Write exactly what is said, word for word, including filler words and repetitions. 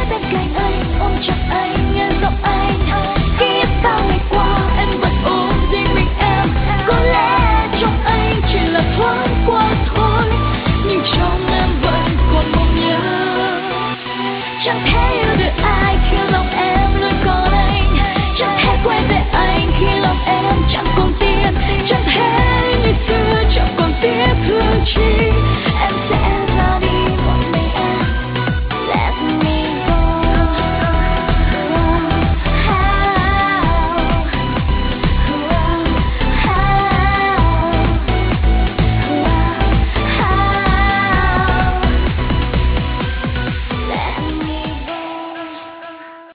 mãi bên cạnh anh, ôm chặt anh, nghe giọng anh.